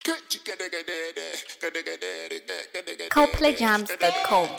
ColdplayJams.com.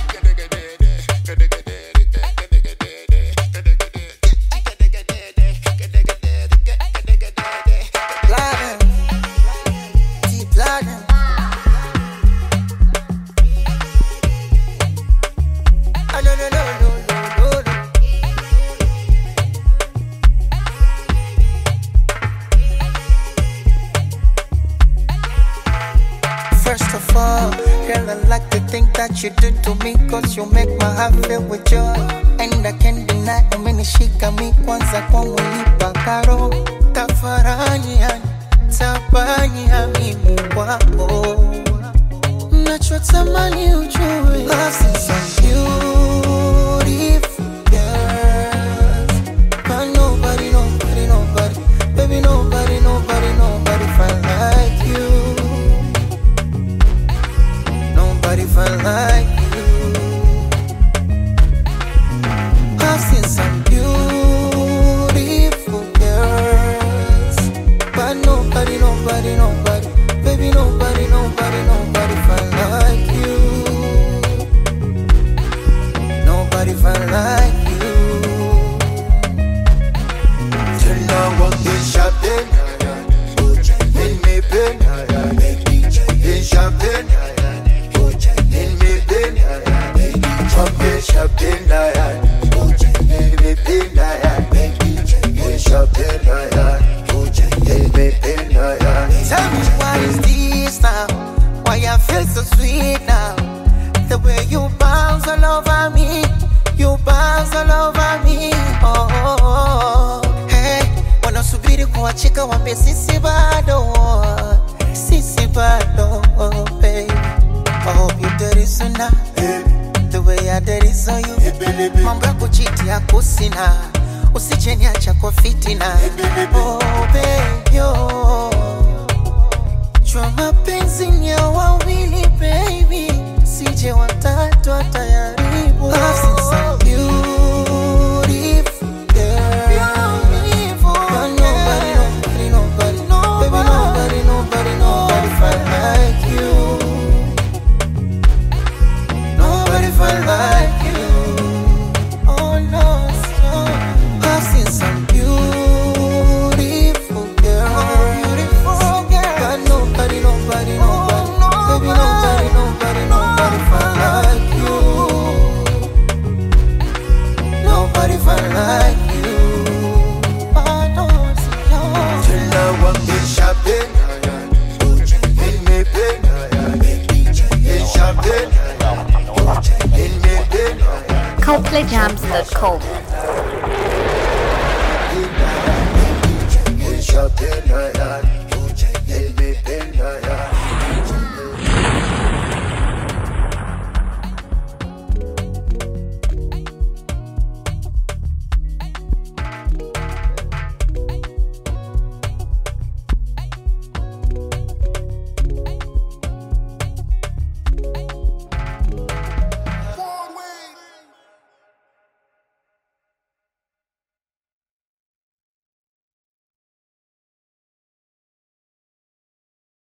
First of all, girl, I like the thing that you do to me, cause you make my heart fill with joy. And I can't deny, umenishika mi kwanza kwangu nipa karo. Tafarani yani, tabani ya mimi kwako. Nachotamani ujue, I've seen some beautiful girls, but nobody, baby, nobody felt like you. Nobody felt like you. I've seen some beautiful girls, but nobody, baby, nobody felt like you. Nobody felt like you. Till now I'm getting shopping, in me pen, in shopping. Tell me what is this now? Why I feel so sweet now? The way you bounce all over me, you bounce all over me. Oh, hey, wanasubiri kuachika wambe sisi bado, babe. I hope you dirty sooner. The way I did it on you. Mambo ya kuchiti yako sina, usijeniacha kwa fitina. Oh baby, oh. Jua mapenzi ni ya wawili baby, sije watatu atayaribu. I've seen some beautiful girls, but nobody felt like you. Nobody felt like you. Oh no, I've seen some beautiful girls, but nobody, baby, nobody felt like you. Nobody felt like you. Oh no, till now I'm in shopping, in me pen, in shopping. ColdplayJams.com.